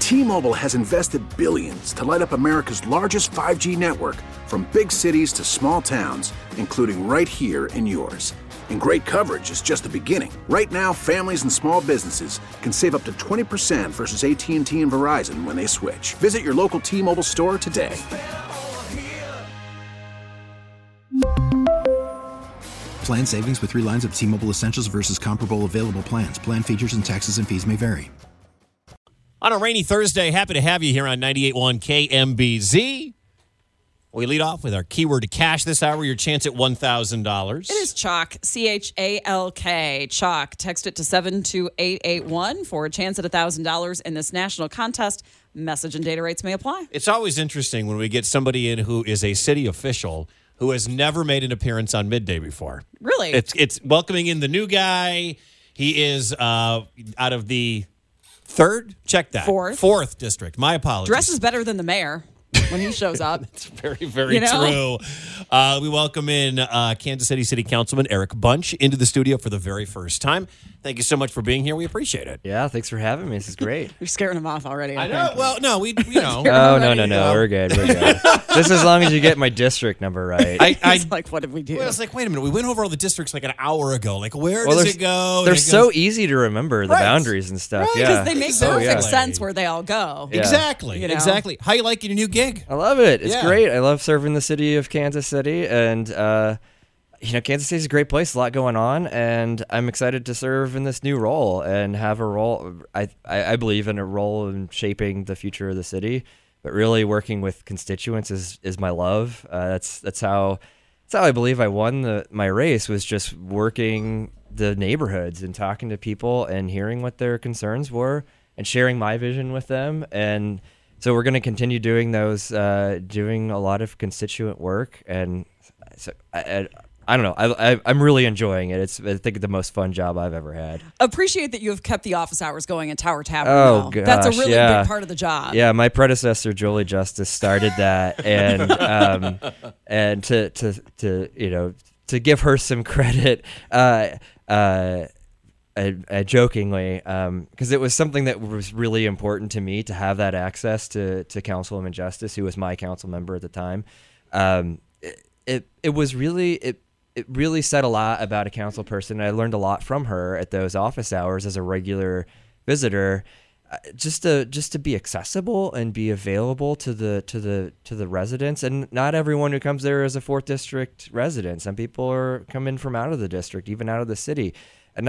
T-Mobile has invested billions to light up America's largest 5G network, from big cities to small towns, including right here in yours. And great coverage is just the beginning. Right now, families and small businesses can save up to 20% versus AT&T and Verizon when they switch. Visit your local T-Mobile store today. Plan savings with 3 lines of T-Mobile Essentials versus comparable available plans. Plan features and taxes and fees may vary. On a rainy Thursday, happy to have you here on 98.1 KMBZ. We lead off with our keyword to cash this hour, your chance at $1,000. It is Chalk, C-H-A-L-K, Chalk. Text it to 72881 for a chance at $1,000 in this national contest. Message and data rates may apply. It's always interesting when we get somebody in who is a city official who has never made an appearance on Midday before. Really? It's welcoming in the new guy. He is out of the third? Check that. Fourth district. My apologies. Dresses better than the mayor when he shows up. It's very, very true. We welcome in Kansas City Councilman Eric Bunch into the studio for the very first time. Thank you so much for being here. We appreciate it. Yeah, thanks for having me. This is great. You're scaring him off already. I know. Well, no, we know. Oh, no. We're good. Just as long as you get my district number right. He's like, what did we do? Well, it's like, wait a minute. We went over all the districts like an hour ago. Like, where does it go? They're so easy to remember, the boundaries and stuff. Right, yeah. because they make perfect sense where they all go. Yeah. Exactly. You know? Exactly. How you liking your new gig? I love it. It's great. I love serving the city of Kansas City, and Kansas City is a great place. A lot going on, and I'm excited to serve in this new role and have a role. I believe in a role in shaping the future of the city, but really working with constituents is my love. That's how I believe I won my race, was just working the neighborhoods and talking to people and hearing what their concerns were and sharing my vision with them. And so we're going to continue doing those, doing a lot of constituent work. And so I don't know. I'm really enjoying it. It's, I think, the most fun job I've ever had. Appreciate that you have kept the office hours going at Tower Tavern. Oh, gosh, that's a really big part of the job. Yeah, my predecessor Jolie Justice started that, and and to give her some credit, jokingly, because it was something that was really important to me to have that access to Councilwoman Justice, who was my council member at the time. It really said a lot about a council person. I learned a lot from her at those office hours as a regular visitor, just to be accessible and be available to the residents. And not everyone who comes there is a 4th District resident. Some people come in from out of the district, even out of the city. And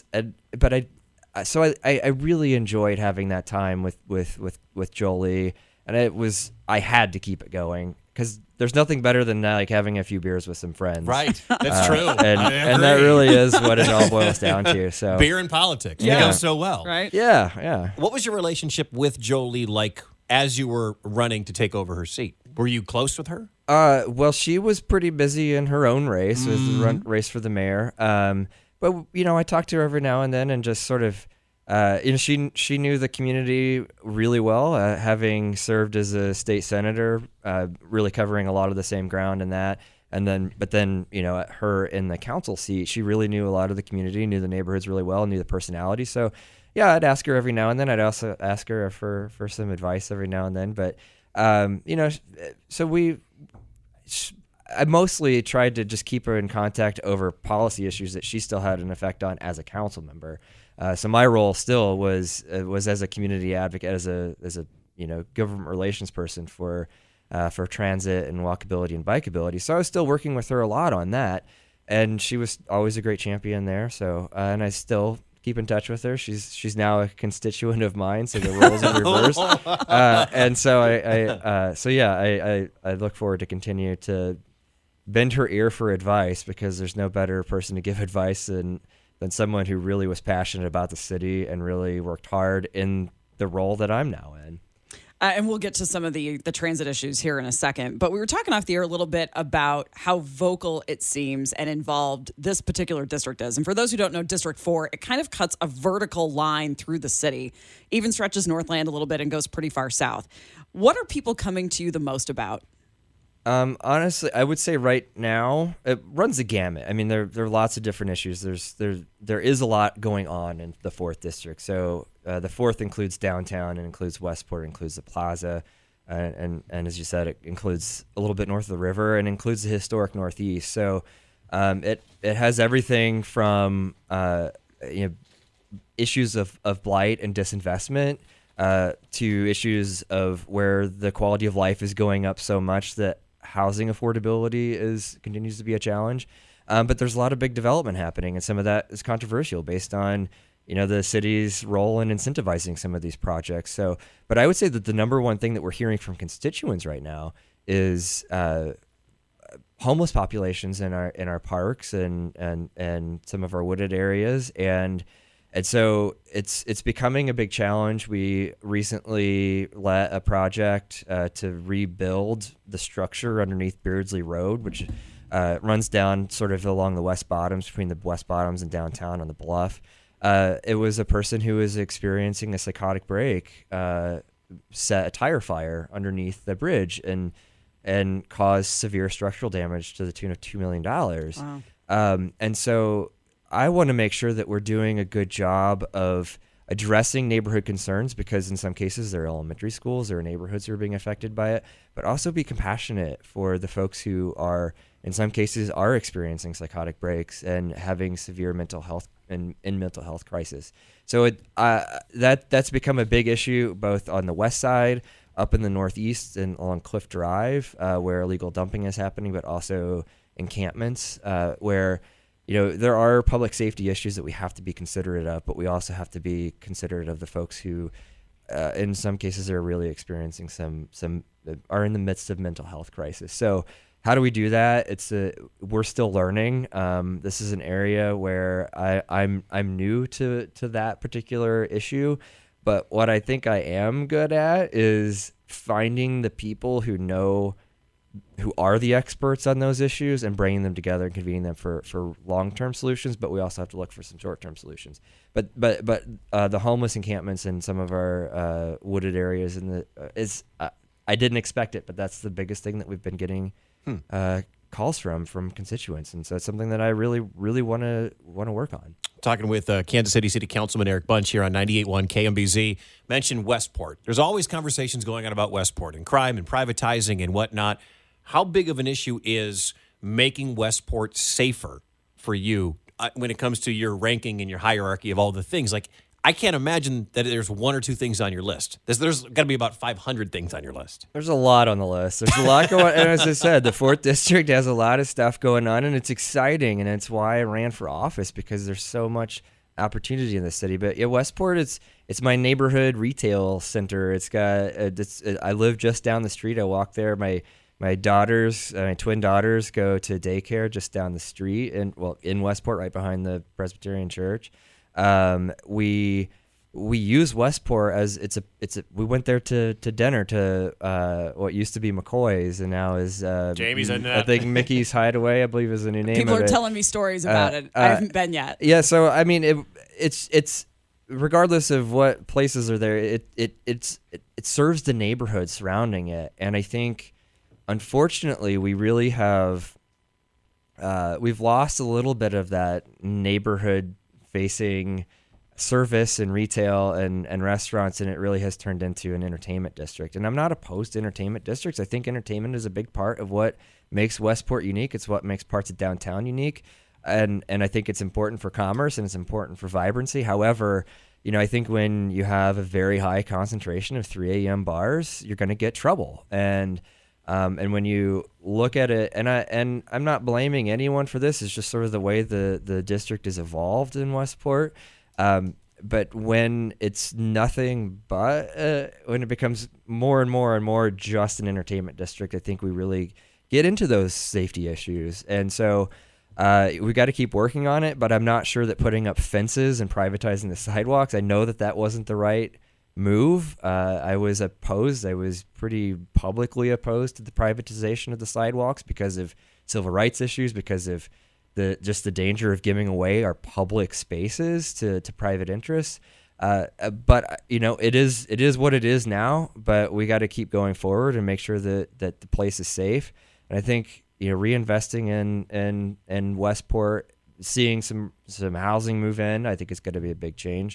I really enjoyed having that time with Jolie, and I had to keep it going, because there's nothing better than having a few beers with some friends. Right. That's true. And that really is what it all boils down to. So beer and politics. They go so well. Right? Yeah. What was your relationship with Jolie like as you were running to take over her seat? Were you close with her? Well, she was pretty busy in her own race. It was the race for the mayor. But I talked to her every now and then, and just sort of, she knew the community really well, having served as a state senator, really covering a lot of the same ground in that. But then her in the council seat, she really knew a lot of the community, knew the neighborhoods really well, knew the personality. So yeah, I'd ask her every now and then. I'd also ask her for some advice every now and then. But I mostly tried to just keep her in contact over policy issues that she still had an effect on as a council member. So my role still was as a community advocate, as a government relations person for transit and walkability and bikeability. So I was still working with her a lot on that, and she was always a great champion there. So and I still keep in touch with her. She's now a constituent of mine, so the roles are reversed. And so I look forward to continue to bend her ear for advice, because there's no better person to give advice than someone who really was passionate about the city and really worked hard in the role that I'm now in. And we'll get to some of the transit issues here in a second. But we were talking off the air a little bit about how vocal it seems and involved this particular district is. And for those who don't know, District 4, it kind of cuts a vertical line through the city, even stretches Northland a little bit and goes pretty far south. What are people coming to you the most about? Honestly, I would say right now it runs the gamut. I mean, there are lots of different issues. There is a lot going on in the 4th District. So the fourth includes downtown and includes Westport, includes the plaza, and as you said, it includes a little bit north of the river and includes the historic Northeast. So it has everything from issues of blight and disinvestment to issues of where the quality of life is going up so much that housing affordability continues to be a challenge. But there's a lot of big development happening, and some of that is controversial based on the city's role in incentivizing some of these projects. So, but I would say that the number one thing that we're hearing from constituents right now is homeless populations in our parks and some of our wooded areas, and so it's becoming a big challenge. We recently let a project to rebuild the structure underneath Beardsley Road, which runs down sort of along the West Bottoms, between the West Bottoms and downtown on the bluff. It was a person who was experiencing a psychotic break, set a tire fire underneath the bridge and caused severe structural damage to the tune of $2 million. Wow. And so I want to make sure that we're doing a good job of addressing neighborhood concerns, because in some cases there are elementary schools or neighborhoods who are being affected by it, but also be compassionate for the folks who are, in some cases, are experiencing psychotic breaks and having severe mental health and mental health crisis. So that's become a big issue both on the west side, up in the northeast and along Cliff Drive, where illegal dumping is happening, but also encampments where there are public safety issues that we have to be considerate of, but we also have to be considerate of the folks who, in some cases, are really experiencing are in the midst of mental health crisis. So how do we do that? We're still learning. This is an area where I'm new to that particular issue, but what I think I am good at is finding the people who are the experts on those issues and bringing them together and convening them for long-term solutions. But we also have to look for some short-term solutions. But the homeless encampments in some of our wooded areas I didn't expect it, but that's the biggest thing that we've been getting calls from constituents, and so it's something that I really want to work on. Talking with Kansas City Councilman Eric Bunch here on 98.1 KMBZ. Mentioned Westport. There's always conversations going on about Westport and crime and privatizing and whatnot. How big of an issue is making Westport safer for you when it comes to your ranking and your hierarchy of all the things? Like, I can't imagine that there's one or two things on your list. There's got to be about 500 things on your list. There's a lot on the list. There's a lot going on. And as I said, the 4th District has a lot of stuff going on, and it's exciting, and it's why I ran for office, because there's so much opportunity in the city. But yeah, Westport, it's my neighborhood retail center. I live just down the street. I walk there. My twin daughters go to daycare just down the street in Westport, right behind the Presbyterian Church. We use Westport as we went there to dinner to what used to be McCoy's and now is Jamie's in that. I think Mickey's Hideaway, I believe, is the new name. People of are it. telling me stories about it. I haven't been yet. Yeah, so I mean, it's regardless of what places are there, it serves the neighborhood surrounding it, and I think, unfortunately, we really have we've lost a little bit of that neighborhood facing service and retail and restaurants, and it really has turned into an entertainment district. And I'm not opposed to entertainment districts. I think entertainment is a big part of what makes Westport unique. It's what makes parts of downtown unique, and I think it's important for commerce and it's important for vibrancy. However, I think when you have a very high concentration of 3 a.m. bars, you're going to get trouble. And when you look at it, and I'm not blaming anyone for this, it's just sort of the way the district is evolved in Westport. But when it's nothing but, when it becomes more and more and more just an entertainment district, I think we really get into those safety issues. And so we got to keep working on it, but I'm not sure that putting up fences and privatizing the sidewalks, I know that wasn't the right move. I was opposed. I was pretty publicly opposed to the privatization of the sidewalks because of civil rights issues, because of the danger of giving away our public spaces to private interests. But it is what it is now. But we got to keep going forward and make sure that the place is safe. And I think reinvesting in Westport, seeing some housing move in, I think it's going to be a big change.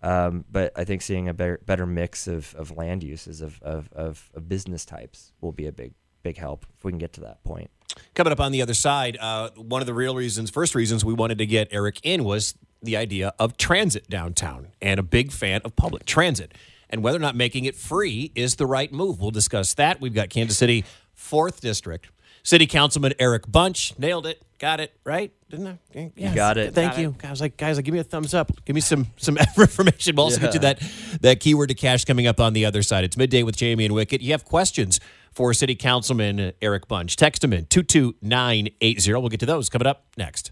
But I think seeing a better mix of land uses of business types will be a big help if we can get to that point. Coming up on the other side, one of the first reasons we wanted to get Eric in was the idea of transit downtown, and a big fan of public transit, and whether or not making it free is the right move. We'll discuss that. We've got Kansas City 4th District City Councilman Eric Bunch. Nailed it. Got it right, didn't I? Yes. You got it. Thank you. Guys, give me a thumbs up. Give me some information. We'll also get to that keyword to cash coming up on the other side. It's Midday with Jamie and Wicket. You have questions for City Councilman Eric Bunch. Text him in 22980. We'll get to those coming up next.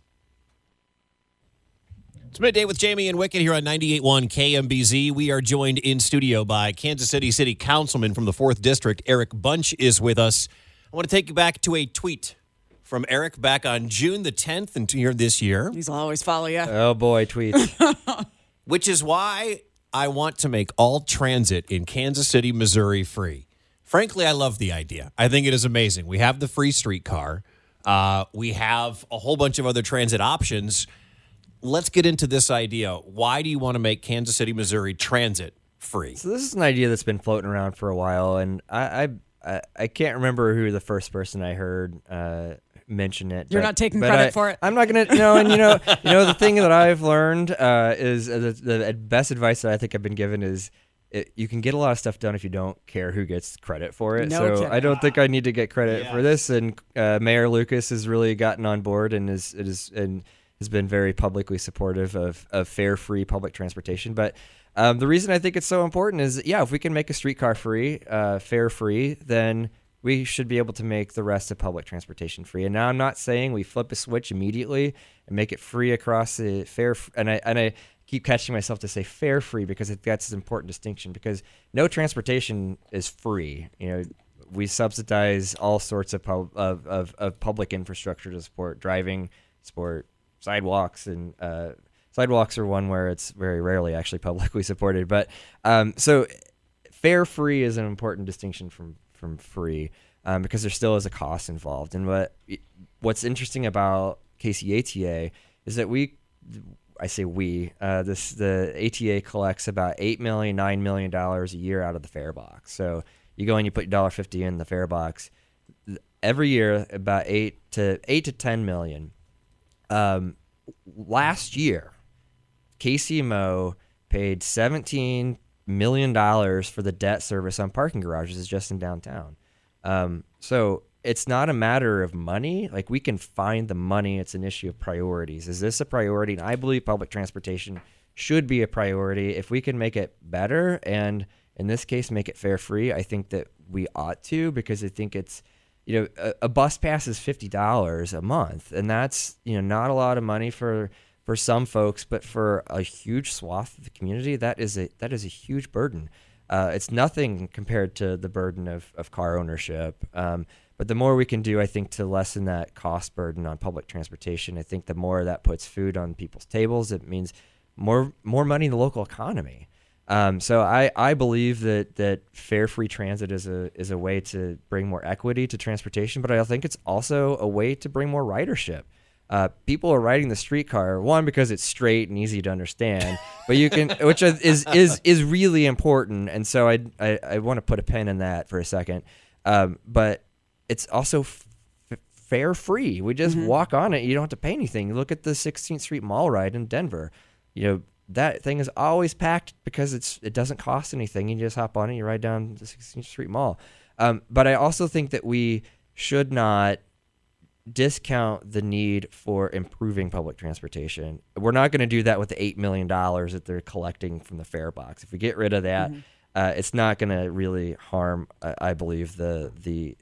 It's Midday with Jamie and Wicket here on 98.1 KMBZ. We are joined in studio by Kansas City City Councilman from the 4th District. Eric Bunch is with us. I want to take you back to a tweet from Eric back on June the 10th and here this year. These will always follow you. Oh, boy, tweets. Which is why I want to make all transit in Kansas City, Missouri free. Frankly, I love the idea. I think it is amazing. We have the free streetcar. We have a whole bunch of other transit options. Let's get into this idea. Why do you want to make Kansas City, Missouri transit free? So this is an idea that's been floating around for a while, and I can't remember who the first person I heard mention it. You're not taking credit for it. I'm not gonna. No, and the thing that I've learned is the best advice that I think I've been given is you can get a lot of stuff done if you don't care who gets credit for it. No kidding. I don't think I need to get credit for this. And Mayor Lucas has really gotten on board and has been very publicly supportive of fare free public transportation. But the reason I think it's so important is, if we can make a streetcar free, fare free, then we should be able to make the rest of public transportation free. And now I'm not saying we flip a switch immediately and make it free across the fare. And I keep catching myself to say fare free because that's an important distinction, because no transportation is free. We subsidize all sorts of public infrastructure to support driving, support sidewalks, and sidewalks are one where it's very rarely actually publicly supported. But so fare free is an important distinction from free, because there still is a cost involved. And what's interesting about KCATA is that the ATA collects about $9 million a year out of the fare box. So you go and you put $1.50 in the fare box every year, about $8 to $10 million. Last year, KCMO paid $17 million for the debt service on parking garages just in downtown. So it's not a matter of money. Like, we can find the money. It's an issue of priorities. Is this a priority? And I believe public transportation should be a priority. If we can make it better, and in this case, make it fare free, I think that we ought to, because I think it's, a bus pass is $50 a month, and that's, not a lot of money for some folks, but for a huge swath of the community, that is a huge burden. It's nothing compared to the burden of car ownership. But the more we can do, I think, to lessen that cost burden on public transportation, I think the more that puts food on people's tables, it means more money in the local economy. So I believe that fare-free transit is a way to bring more equity to transportation, but I think it's also a way to bring more ridership. People are riding the streetcar, one, because it's straight and easy to understand, but you can, which is really important. And so I want to put a pin in that for a second. But it's also fare free. We just walk on it. You don't have to pay anything. You look at the 16th Street Mall ride in Denver. That thing is always packed because it doesn't cost anything. You just hop on it, you ride down the 16th Street Mall. But I also think that we should not discount the need for improving public transportation. We're not going to do that with the $8 million that they're collecting from the fare box. If we get rid of that, it's not going to really harm, I believe, the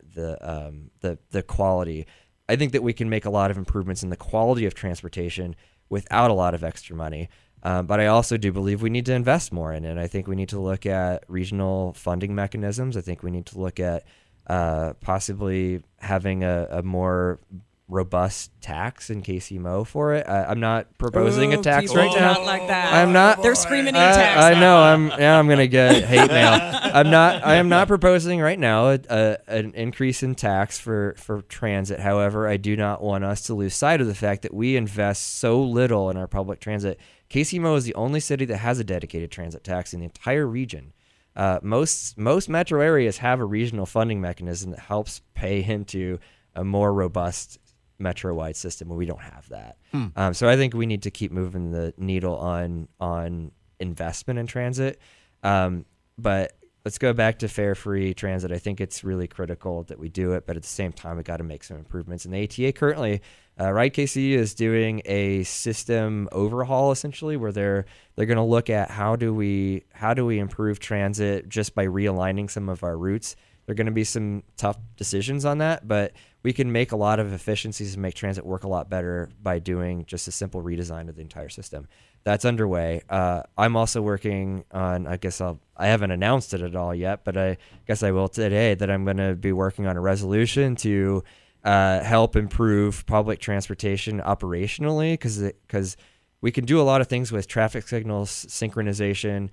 quality. I think that we can make a lot of improvements in the quality of transportation without a lot of extra money. But I also do believe we need to invest more in it. I think we need to look at regional funding mechanisms. I think we need to look at possibly having a more robust tax in KCMO for it. I'm not proposing a tax right do now. not like that. I'm not. They're screaming e-tax. I know. I'm gonna get hate mail. I am not proposing right now an increase in tax for transit. However, I do not want us to lose sight of the fact that we invest so little in our public transit. KCMO is the only city that has a dedicated transit tax in the entire region. Most metro areas have a regional funding mechanism that helps pay into a more robust metro-wide system, where we don't have that. So I think we need to keep moving the needle on investment in transit. But let's go back to fare-free transit. I think it's really critical that we do it, but at the same time, we got to make some improvements. And the ATA currently, Ride KC is doing a system overhaul, essentially, where they're going to look at how do we improve transit just by realigning some of our routes. There are going to be some tough decisions on that, but we can make a lot of efficiencies and make transit work a lot better by doing just a simple redesign of the entire system. That's underway. I'm also working on, I haven't announced it at all yet, but I guess I will today, that I'm going to be working on a resolution to help improve public transportation operationally, because we can do a lot of things with traffic signals, synchronization,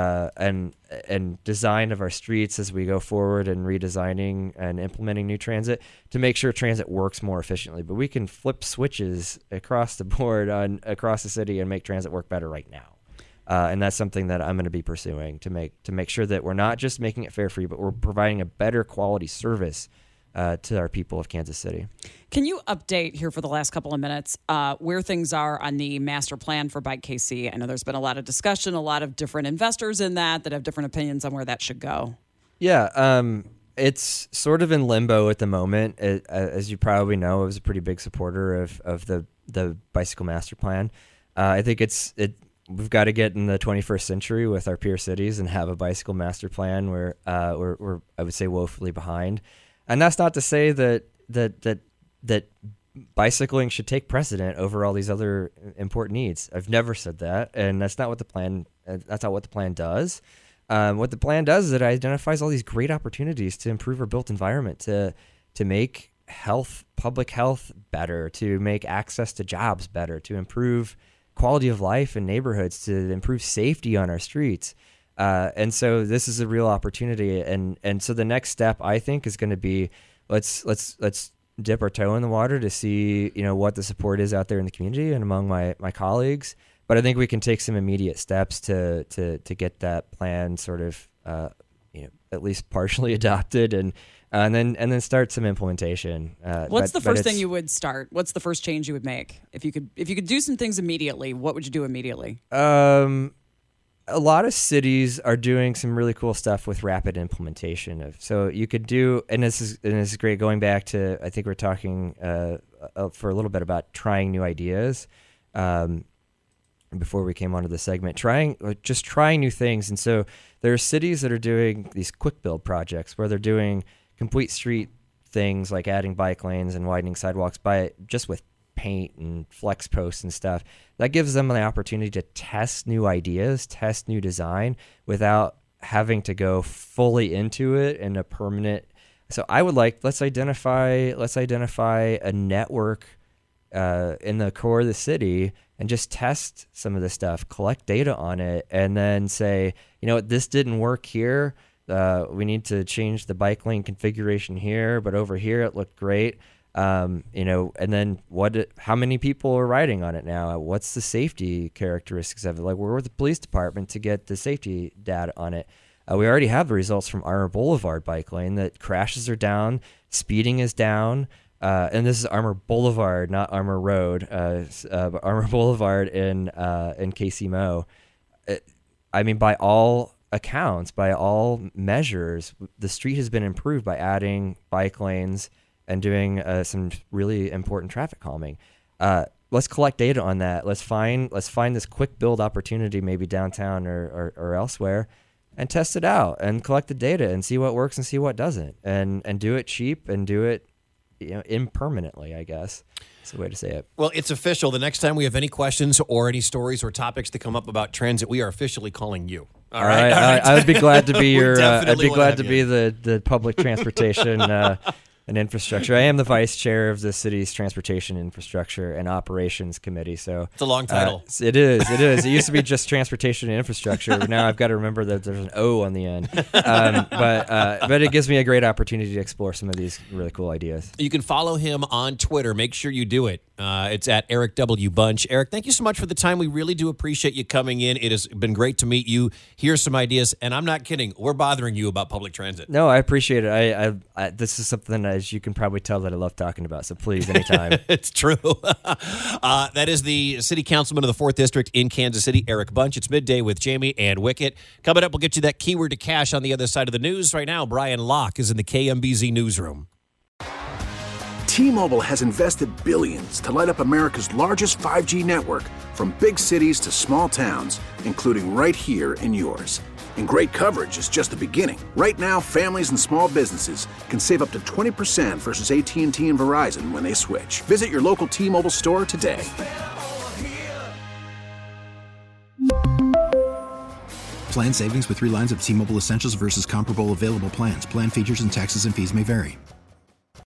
and design of our streets as we go forward, and redesigning and implementing new transit to make sure transit works more efficiently. But we can flip switches across the board across the city and make transit work better right now. And that's something that I'm going to be pursuing to make sure that we're not just making it fare free, but we're providing a better quality service to our people of Kansas City. Can you update here for the last couple of minutes where things are on the master plan for Bike KC? I know there's been a lot of discussion, a lot of different investors in that have different opinions on where that should go. Yeah, it's sort of in limbo at the moment. As you probably know, I was a pretty big supporter of the bicycle master plan. I think we've got to get in the 21st century with our peer cities and have a bicycle master plan where we're I would say woefully behind. And that's not to say that bicycling should take precedent over all these other important needs. I've never said that, and that's not what the plan. That's not what the plan does. What the plan does is it identifies all these great opportunities to improve our built environment, to make public health better, to make access to jobs better, to improve quality of life in neighborhoods, to improve safety on our streets. And so this is a real opportunity. And so the next step, I think, is going to be let's dip our toe in the water to see, what the support is out there in the community and among my colleagues. But I think we can take some immediate steps to get that plan sort of, at least partially adopted and then start some implementation. What's the first thing you would start? What's the first change you would make? If you could do some things immediately, what would you do immediately? A lot of cities are doing some really cool stuff with rapid implementation so you could do, and this is great. Going back to, I think we're talking for a little bit about trying new ideas before we came onto the segment. Trying new things, and so there are cities that are doing these quick build projects where they're doing complete street things like adding bike lanes and widening sidewalks just with paint and flex posts and stuff. That gives them the opportunity to test new ideas, test new design without having to go fully into it in a permanent. So I would let's identify a network in the core of the city and just test some of this stuff, collect data on it, and then say, this didn't work here. We need to change the bike lane configuration here, but over here it looked great. And then how many people are riding on it now? What's the safety characteristics of it? Like, we're with the police department to get the safety data on it. We already have the results from Armour Boulevard bike lane that crashes are down, speeding is down. And this is Armour Boulevard, not Armour Road, but Armour Boulevard in KCMO. By all accounts, by all measures, the street has been improved by adding bike lanes and doing some really important traffic calming. Let's collect data on that. Let's find this quick build opportunity, maybe downtown or elsewhere, and test it out and collect the data and see what works and see what doesn't, and do it cheap and do it impermanently, I guess. That's the way to say it. Well, it's official. The next time we have any questions or any stories or topics to come up about transit, we are officially calling you. All right. I would be glad to be I'd be glad to be the public transportation and infrastructure. I am the vice chair of the city's transportation infrastructure and operations committee. So It's a long title. It is. It used to be just transportation and infrastructure, but now I've got to remember that there's an O on the end. But it gives me a great opportunity to explore some of these really cool ideas. You can follow him on Twitter. Make sure you do it. It's at Eric W. Bunch. Eric, thank you so much for the time. We really do appreciate you coming in. It has been great to meet you, hear some ideas, and I'm not kidding. We're bothering you about public transit. No, I appreciate it. I this is something, as you can probably tell, that I love talking about. So please, anytime. It's true. That is the city councilman of the 4th District in Kansas City, Eric Bunch. It's midday with Jamie and Wicket. Coming up, we'll get you that keyword to cash on the other side of the news. Right now, Brian Locke is in the KMBZ newsroom. T-Mobile has invested billions to light up America's largest 5G network, from big cities to small towns, including right here in yours. And great coverage is just the beginning. Right now, families and small businesses can save up to 20% versus AT&T and Verizon when they switch. Visit your local T-Mobile store today. Plan savings with 3 lines of T-Mobile Essentials versus comparable available plans. Plan features and taxes and fees may vary.